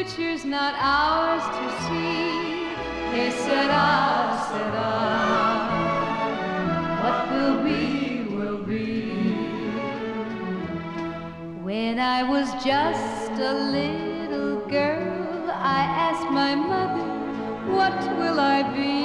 future's not ours to see. Que sera, sera. What will be, will be. When I was just a little girl, I asked my mother, what will I be?